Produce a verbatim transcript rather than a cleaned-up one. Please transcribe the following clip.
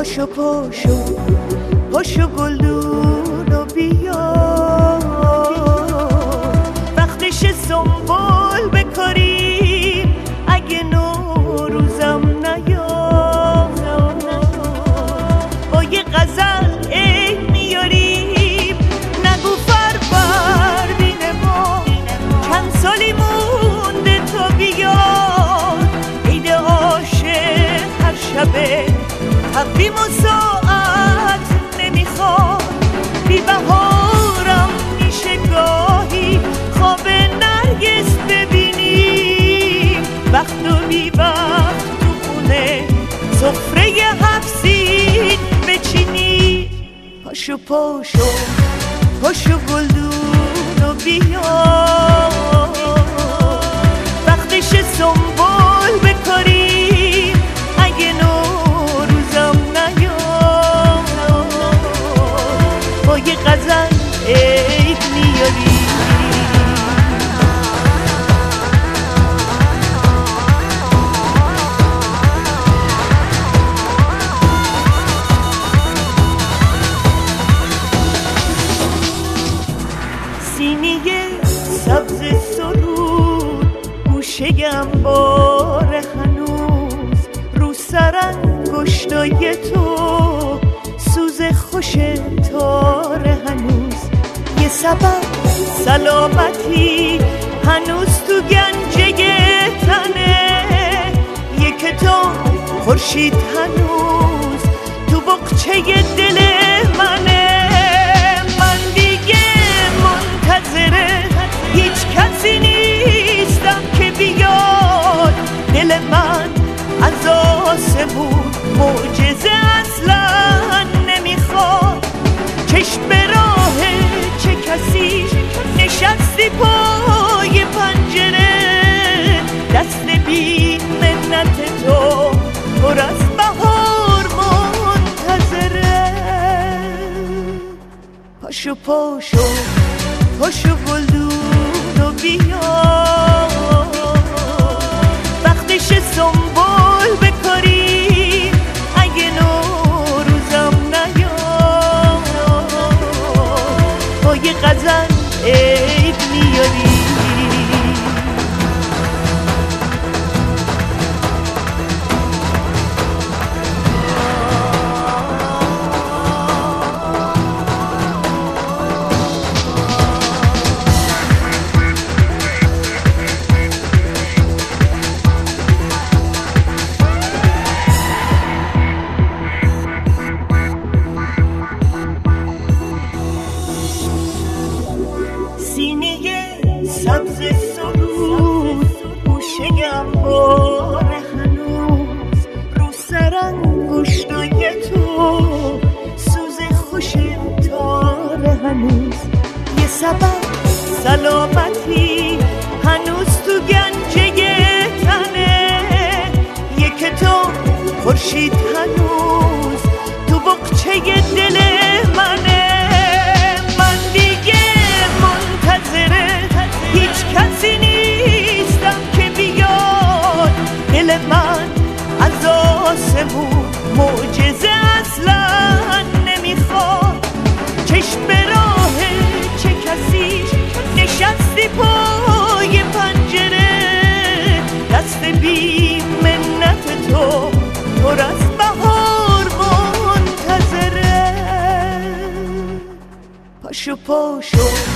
پاشو پاشو پاشو گلدون و بیا، وقتش سنبول بکاریم اگه نوروزم نیاد. با یه غزل عید میاریم نگو فروردین ما چند سالی مونده تا بیاد. عید عاشق هر شبه تقویم و ساعت نمیخواد، بی بهارم میشه گاهی خواب نرگس ببینیم. وقت و بی وقت تو خونه سفره هفسین بچینی. پاشو پاشو پاشو گلدون و بیا، وقتش سنبول بکاریم اگه نوروزم نیاد. با یه غزل عید میاری. سینی سبز سرود گوشه‌ام باره هنوز، رو سر انگشتای تو سوز خوش تاره هنوز. یه سبب سلامتی هنوز تو گنجه تنه، یه کتاب خورشید هنوز تو بقچه دل منه. من دیگه منتظره هیچ کسی نیستم که بیاد. دل من از آسمون معجزه اصلا نمیخواد. چشم به راه چه کسی نشستی پای پنجره، دست بی منت تو پر از بهار منتظره. پاشو پاشو پاشو گلدون و بیا، وقتش سنبول بکاریم اگه نوروزم نیاد. با یه غزل عید میاری. سبز سرود گوشه‌ام باره هنوز، رو سر انگشتای تو سوز خوش تاره هنوز. یه سبب سلامتی هنوز تو گنجه تنه، یه کتاب خورشید هنوز تو بقچه دل منه. من دیگه منتظره هیچ کسی نیستم که بیاد. دل من از آسمون معجزه اصلا نمیخواد. چشم به راه چه کسی نشستی پای پنجره، دست بی منت تو پر از بهار منتظره. پاشو پاشو